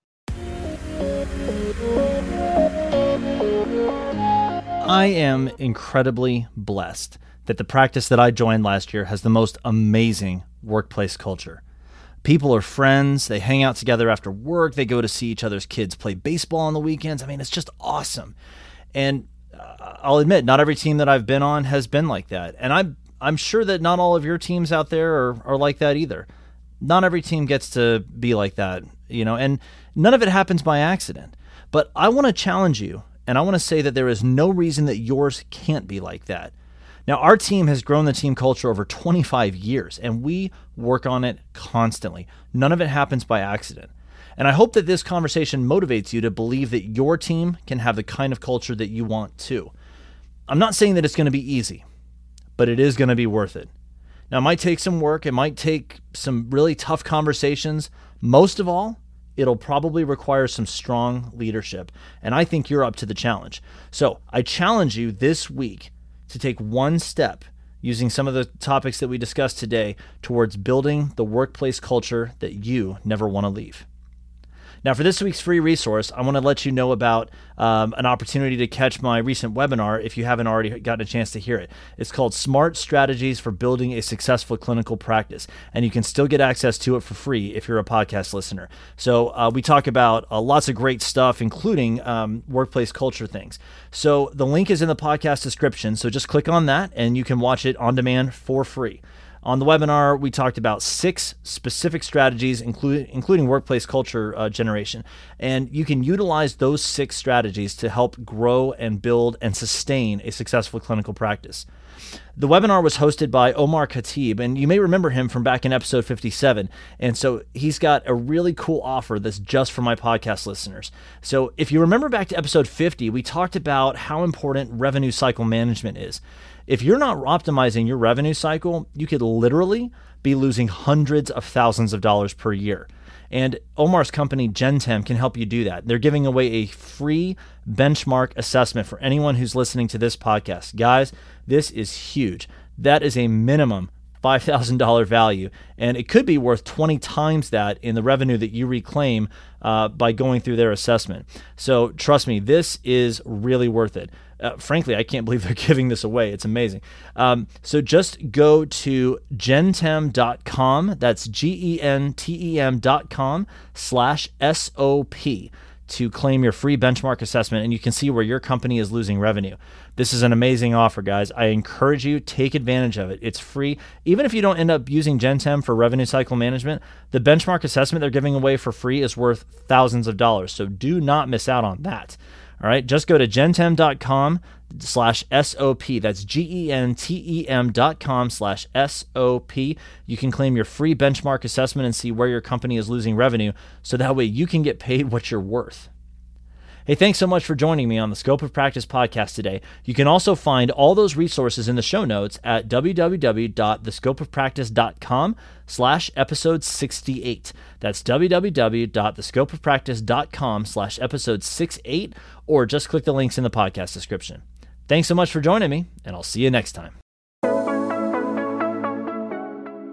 I am incredibly blessed that the practice that I joined last year has the most amazing workplace culture. People are friends. They hang out together after work. They go to see each other's kids play baseball on the weekends. I mean, it's just awesome. And uh, I'll admit, not every team that I've been on has been like that. And I'm I'm sure that not all of your teams out there are, are like that either. Not every team gets to be like that, you know, and none of it happens by accident. But I want to challenge you, and I want to say that there is no reason that yours can't be like that. Now, our team has grown the team culture over twenty-five years, and we work on it constantly. None of it happens by accident. And I hope that this conversation motivates you to believe that your team can have the kind of culture that you want too. I'm not saying that it's going to be easy, but it is going to be worth it. Now, it might take some work. It might take some really tough conversations. Most of all, it'll probably require some strong leadership. And I think you're up to the challenge. So I challenge you this week to take one step using some of the topics that we discussed today towards building the workplace culture that you never want to leave. Now, for this week's free resource, I want to let you know about um, an opportunity to catch my recent webinar if you haven't already gotten a chance to hear it. It's called Smart Strategies for Building a Successful Clinical Practice, and you can still get access to it for free if you're a podcast listener. So uh, we talk about uh, lots of great stuff, including um, workplace culture things. So the link is in the podcast description, so just click on that, and you can watch it on demand for free. On the webinar, we talked about six specific strategies, including including workplace culture uh, generation. And you can utilize those six strategies to help grow and build and sustain a successful clinical practice. The webinar was hosted by Omar Khatib, and you may remember him from back in episode fifty-seven. And so he's got a really cool offer that's just for my podcast listeners. So if you remember back to episode fifty, we talked about how important revenue cycle management is. If you're not optimizing your revenue cycle, you could literally be losing hundreds of thousands of dollars per year. And Omar's company, Gentem, can help you do that. They're giving away a free benchmark assessment for anyone who's listening to this podcast. Guys, this is huge. That is a minimum five thousand dollars value, and it could be worth twenty times that in the revenue that you reclaim uh, by going through their assessment. So trust me, this is really worth it. Uh, frankly, I can't believe they're giving this away. It's amazing. Um, so just go to gentem dot com. That's G E N T E M dot com slash S O P to claim your free benchmark assessment, and you can see where your company is losing revenue. This is an amazing offer, guys. I encourage you, take advantage of it. It's free. Even if you don't end up using Gentem for revenue cycle management, the benchmark assessment they're giving away for free is worth thousands of dollars. So do not miss out on that. All right, just go to gentem dot com slash S O P. That's G E N T E M dot com slash S O P. You can claim your free benchmark assessment and see where your company is losing revenue, so that way you can get paid what you're worth. Hey, thanks so much for joining me on the Scope of Practice podcast today. You can also find all those resources in the show notes at w w w dot the scope of practice dot com slash episode sixty-eight. That's w w w dot the scope of practice dot com slash episode sixty-eight, or just click the links in the podcast description. Thanks so much for joining me, and I'll see you next time.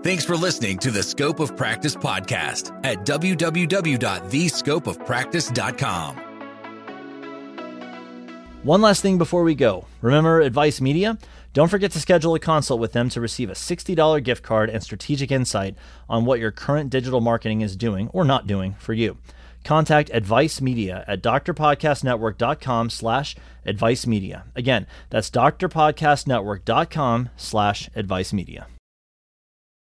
Thanks for listening to the Scope of Practice podcast at w w w dot the scope of practice dot com. One last thing before we go. Remember Advice Media? Don't forget to schedule a consult with them to receive a sixty dollars gift card and strategic insight on what your current digital marketing is doing or not doing for you. Contact Advice Media at drpodcastnetwork.com slash advice media. Again, that's drpodcastnetwork.com slash advice media.